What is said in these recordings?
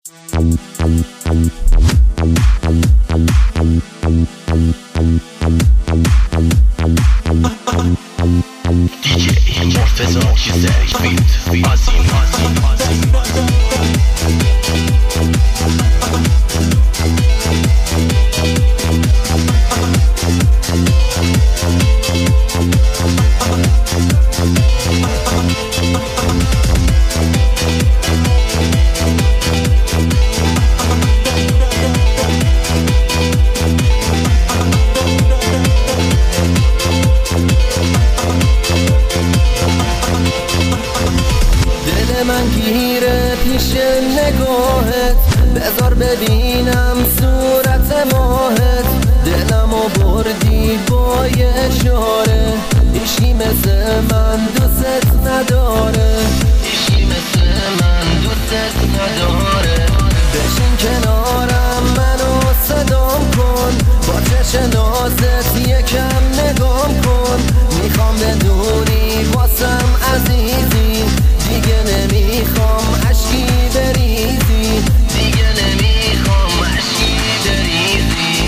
من گیره پیش نگاهت، بذار ببینم صورت ماهت. دلمو بردی با یه اشاره، هیچی مثل من دوست نداره، هیچی مثل من دوست نداره. بشین کنارم منو صدام کن، با چشم نازت یکم نگام کن. میخوام بدونی واسم عزیزی، دیگه نمیخوام عشقی بریزی، دیگه نمیخوام عشقی بریزی.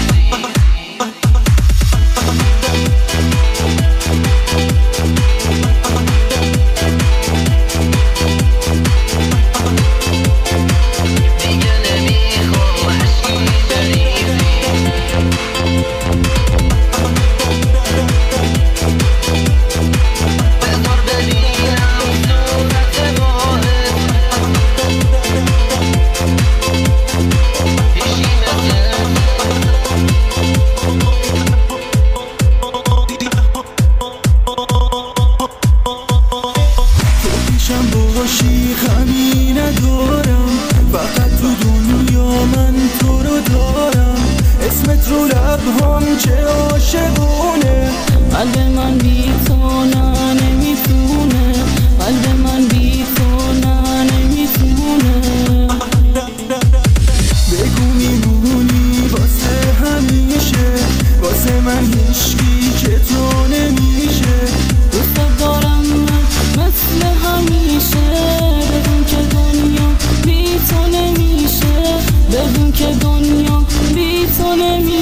دیگه نمیخوام عشقی بریزی. باشی غمی ندارم، فقط تو دنیا من تو رو دارم. اسمت رو لبهام چه عاشقونه، قلب من بی تو نه نمیتونه، قلب من بی تو نه نمیتونه. بگو میمونی واسه همیشه، واسه من هیچکی که تو نمیشه. دوست دارم من مثل همیشه، بدون که دنیا بی تو نمیشه، بدون که دنیا بی تو نمیشه.